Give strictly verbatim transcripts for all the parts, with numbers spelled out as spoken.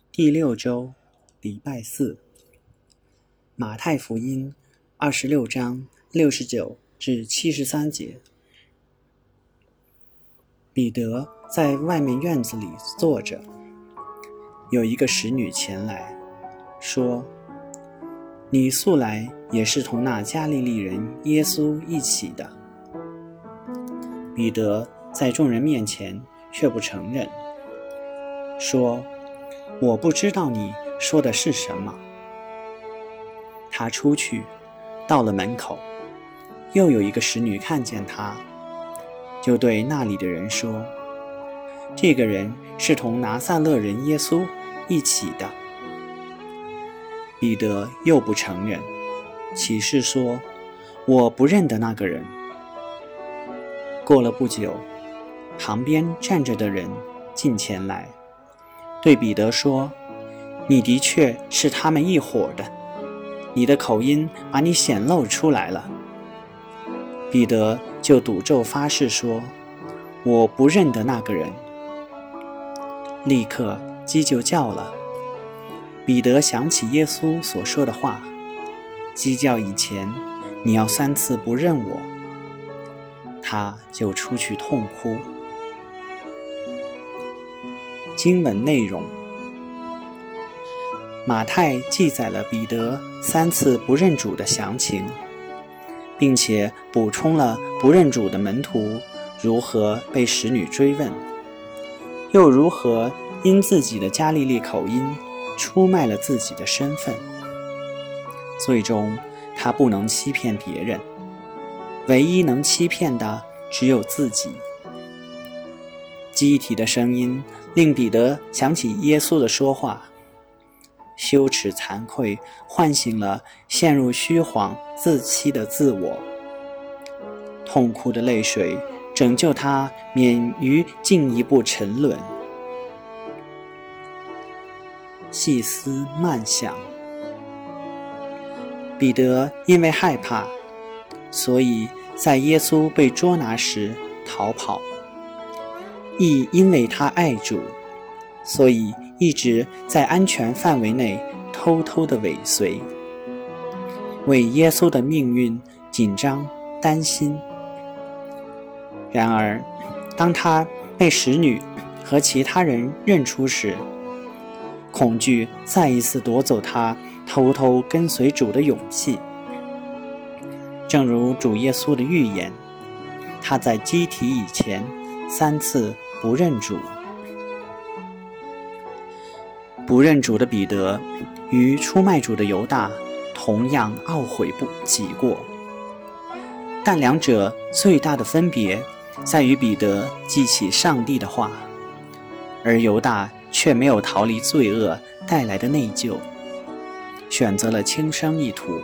第六周，礼拜四。马太福音二十六章六十九至七十三节。彼得在外面院子里坐着，有一个使女前来，说：“你素来也是同那加利利人耶稣一起的。”彼得在众人面前却不承认，说：“我不知道你说的是什么。”他出去，到了门口，又有一个使女看见他，就对那里的人说：“这个人是同拿撒勒人耶稣一起的。”彼得又不承认，起誓说：“我不认得那个人。”过了不久，旁边站着的人近前来，对彼得说：“你的确是他们一伙的，你的口音把你显露出来了。”彼得就赌咒发誓说：“我不认得那个人。”立刻鸡就叫了。彼得想起耶稣所说的话：“鸡叫以前，你要三次不认我。”他就出去痛哭。经文内容：马太记载了彼得三次不认主的详情，并且补充了不认主的门徒如何被使女追问，又如何因自己的加利利口音出卖了自己的身份。最终他不能欺骗别人，唯一能欺骗的只有自己。记忆体的声音令彼得想起耶稣的说话，羞耻惭愧唤醒了陷入虚晃自欺的自我，痛哭的泪水拯救他免于进一步沉沦。细思慢想，彼得因为害怕，所以在耶稣被捉拿时逃跑，亦因为他爱主，所以一直在安全范围内偷偷地尾随，为耶稣的命运紧张担心。然而当他被使女和其他人认出时，恐惧再一次夺走他偷偷跟随主的勇气。正如主耶稣的预言，他在鸡啼以前三次不认主。不认主的彼得与出卖主的犹大同样懊悔不己过，但两者最大的分别在于彼得记起上帝的话，而犹大却没有逃离罪恶带来的内疚，选择了轻生一途。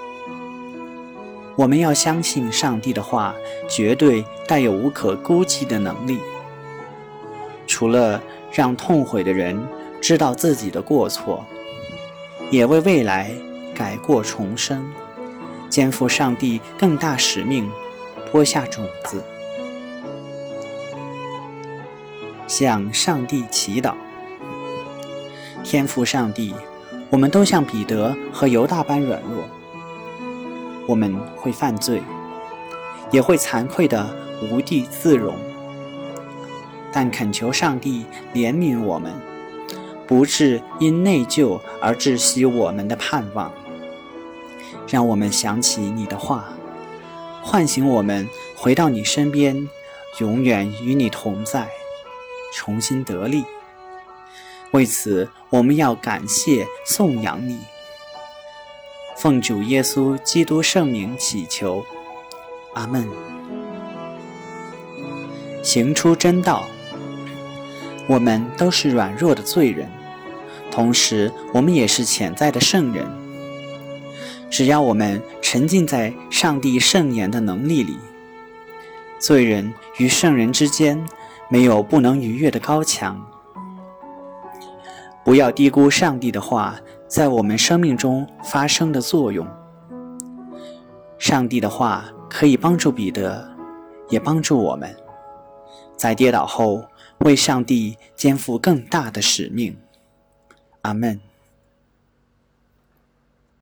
我们要相信上帝的话绝对带有无可估计的能力，除了让痛悔的人知道自己的过错，也为未来改过重生，肩负上帝更大使命，播下种子。向上帝祈祷。天父上帝，我们都像彼得和犹大般软弱，我们会犯罪，也会惭愧的无地自容，但恳求上帝怜悯我们，不致因内疚而窒息我们的盼望。让我们想起你的话，唤醒我们回到你身边，永远与你同在，重新得力。为此我们要感谢颂扬你。奉主耶稣基督圣名祈求，阿们。行出真道。我们都是软弱的罪人，同时我们也是潜在的圣人。只要我们沉浸在上帝圣言的能力里，罪人与圣人之间没有不能逾越的高墙。不要低估上帝的话在我们生命中发生的作用。上帝的话可以帮助彼得，也帮助我们，在跌倒后为上帝肩负更大的使命。 阿门。